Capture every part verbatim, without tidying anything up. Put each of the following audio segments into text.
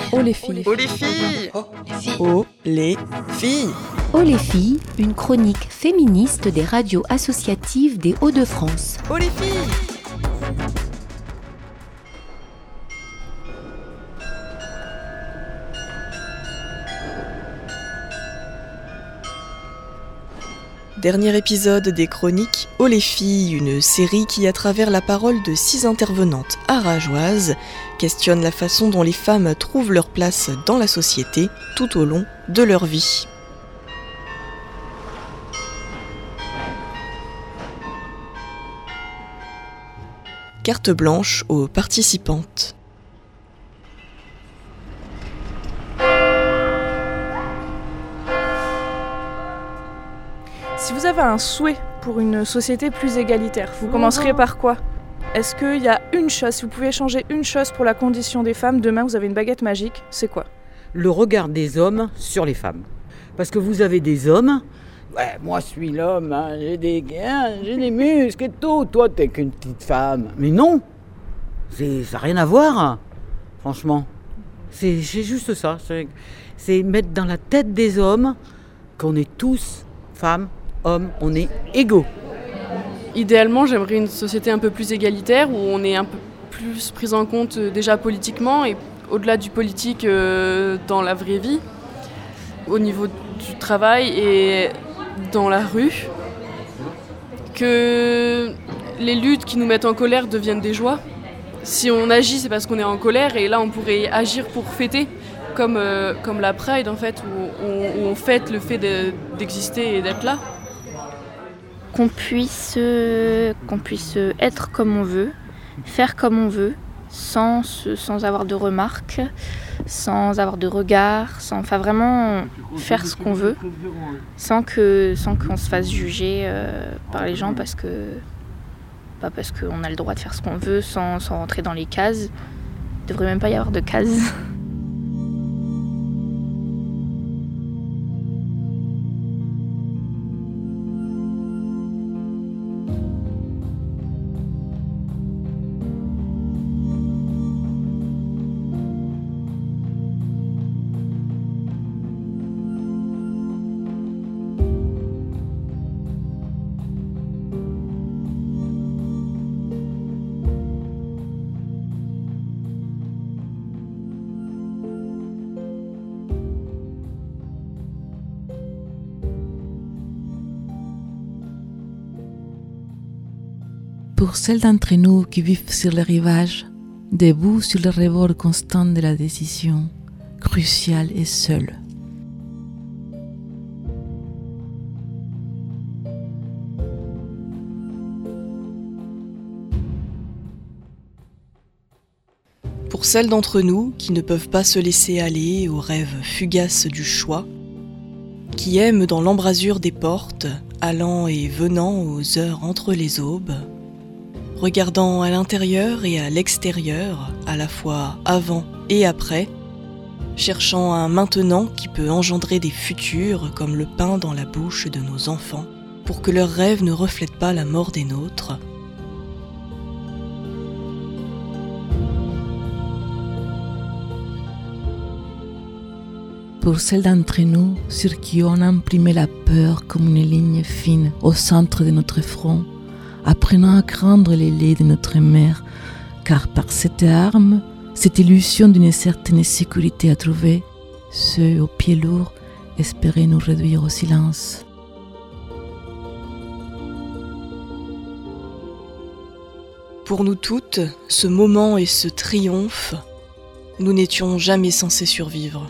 Oh les filles. Oh les filles. Oh les filles. Oh les filles, une chronique féministe des radios associatives des Hauts-de-France. Oh les filles. Dernier épisode des chroniques Oh les filles, une série qui, à travers la parole de six intervenantes arageoises, questionne la façon dont les femmes trouvent leur place dans la société tout au long de leur vie. Carte blanche aux participantes. Si vous avez un souhait pour une société plus égalitaire, vous commenceriez par quoi ? Est-ce qu'il y a une chose, si vous pouvez changer une chose pour la condition des femmes, demain vous avez une baguette magique, c'est quoi ? Le regard des hommes sur les femmes. Parce que vous avez des hommes, ouais, moi je suis l'homme, hein, j'ai des gains, j'ai des muscles et tout, toi t'es qu'une petite femme. Mais non, c'est, ça n'a rien à voir, franchement. C'est, c'est juste ça, c'est, c'est mettre dans la tête des hommes qu'on est tous, femmes, hommes, on est égaux. Idéalement, j'aimerais une société un peu plus égalitaire où on est un peu plus pris en compte euh, déjà politiquement et au-delà du politique euh, dans la vraie vie, au niveau du travail et dans la rue, que les luttes qui nous mettent en colère deviennent des joies. Si on agit, c'est parce qu'on est en colère et là on pourrait agir pour fêter, comme, euh, comme la Pride en fait, où on, où on fête le fait de, d'exister et d'être là. Qu'on puisse, euh, qu'on puisse être comme on veut, faire comme on veut, sans, sans avoir de remarques, sans avoir de regards, sans, enfin vraiment faire ce qu'on veut, sans, que, sans qu'on se fasse juger euh, par les gens parce que, bah parce qu'on a le droit de faire ce qu'on veut sans, sans rentrer dans les cases. Il ne devrait même pas y avoir de cases. Pour celles d'entre nous qui vivent sur le rivage, debout sur le rebord constant de la décision, cruciale et seule. Pour celles d'entre nous qui ne peuvent pas se laisser aller aux rêves fugaces du choix, qui aiment dans l'embrasure des portes, allant et venant aux heures entre les aubes, regardant à l'intérieur et à l'extérieur, à la fois avant et après, cherchant un maintenant qui peut engendrer des futurs comme le pain dans la bouche de nos enfants, pour que leurs rêves ne reflètent pas la mort des nôtres. Pour celles d'entre nous sur qui on a imprimé la peur comme une ligne fine au centre de notre front, apprenant à craindre les laits de notre mère, car par cette arme, cette illusion d'une certaine sécurité à trouver, ceux aux pieds lourds espéraient nous réduire au silence. Pour nous toutes, ce moment et ce triomphe, nous n'étions jamais censés survivre.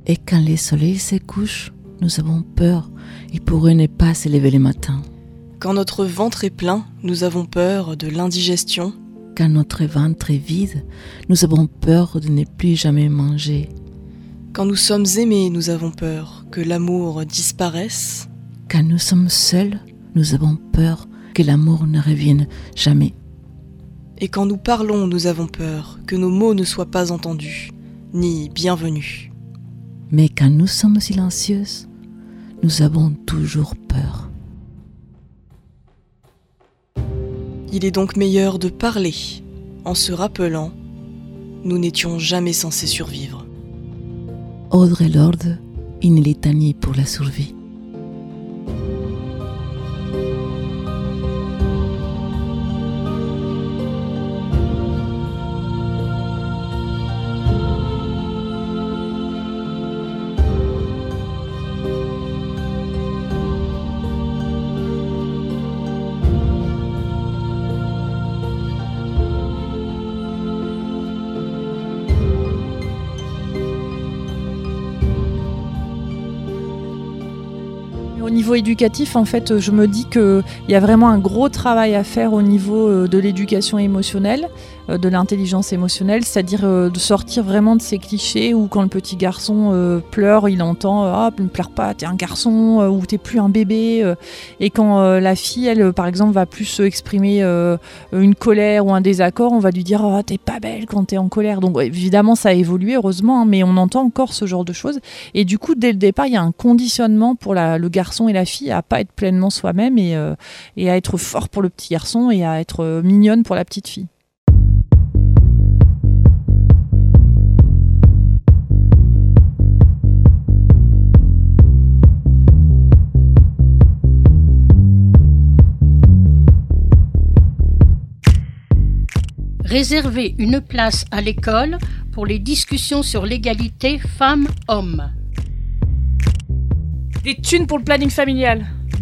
Et quand le soleil se couche, nous avons peur. Il pourrait ne pas se lever le matin. Quand notre ventre est plein, nous avons peur de l'indigestion. Quand notre ventre est vide, nous avons peur de ne plus jamais manger. Quand nous sommes aimés, nous avons peur que l'amour disparaisse. Quand nous sommes seuls, nous avons peur que l'amour ne revienne jamais. Et quand nous parlons, nous avons peur que nos mots ne soient pas entendus, ni bienvenus. Mais quand nous sommes silencieuses, nous avons toujours peur. Il est donc meilleur de parler, en se rappelant, nous n'étions jamais censés survivre. Audre Lorde, une litanie pour la survie. Au niveau éducatif, en fait, je me dis qu'il y a vraiment un gros travail à faire au niveau de l'éducation émotionnelle, de l'intelligence émotionnelle, c'est-à-dire de sortir vraiment de ces clichés où quand le petit garçon pleure, il entend « Ah, ne pleure pas, t'es un garçon » ou « T'es plus un bébé ». Et quand la fille, elle, par exemple, va plus exprimer une colère ou un désaccord, on va lui dire « Ah, t'es pas belle quand t'es en colère ». Donc évidemment, ça a évolué, heureusement, mais on entend encore ce genre de choses. Et du coup, dès le départ, il y a un conditionnement pour la, le garçon et la fille à pas être pleinement soi-même et, euh, et à être fort pour le petit garçon et à être euh, mignonne pour la petite fille. Réserver une place à l'école pour les discussions sur l'égalité femmes-hommes. Des thunes pour le planning familial.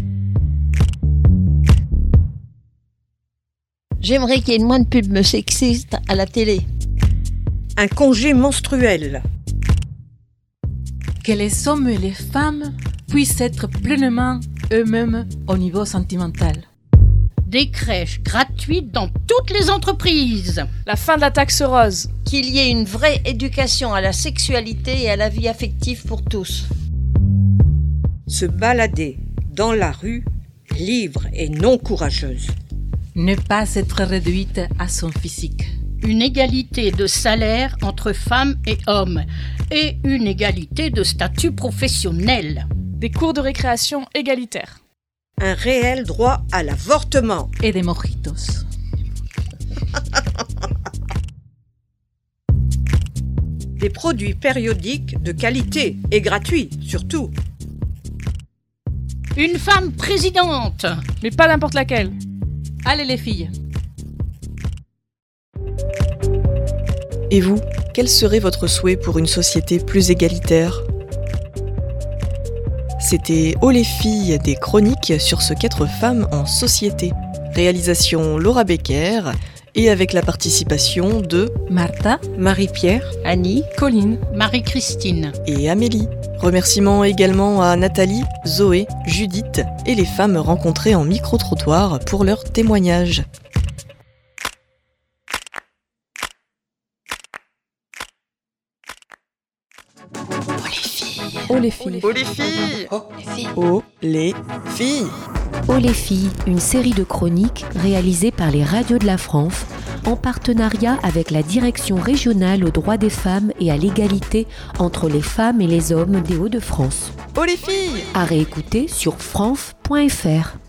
J'aimerais qu'il y ait moins de pubs sexistes à la télé. Un congé menstruel. Que les hommes et les femmes puissent être pleinement eux-mêmes au niveau sentimental. Des crèches gratuites dans toutes les entreprises. La fin de la taxe rose. Qu'il y ait une vraie éducation à la sexualité et à la vie affective pour tous. Se balader dans la rue, libre et non courageuse. Ne pas être réduite à son physique. Une égalité de salaire entre femmes et hommes et une égalité de statut professionnel. Des cours de récréation égalitaires. Un réel droit à l'avortement. Et des mojitos. Des produits périodiques de qualité et gratuits, surtout. Une femme présidente. Mais pas n'importe laquelle. Allez les filles. Et vous, quel serait votre souhait pour une société plus égalitaire ? C'était Oh les filles, des chroniques sur ce qu'être femme en société. Réalisation Laura Becker et avec la participation de Martha, Marie-Pierre, Annie, Colline, Marie-Christine et Amélie. Remerciements également à Nathalie, Zoé, Judith et les femmes rencontrées en micro-trottoir pour leurs témoignages. Oh les filles. Oh les filles. Oh les filles. Oh les filles. Oh les filles. Oh les filles, une série de chroniques réalisées par les radios de la France en partenariat avec la Direction régionale aux droits des femmes et à l'égalité entre les femmes et les hommes des Hauts-de-France. Oh les filles. À réécouter sur france point f r.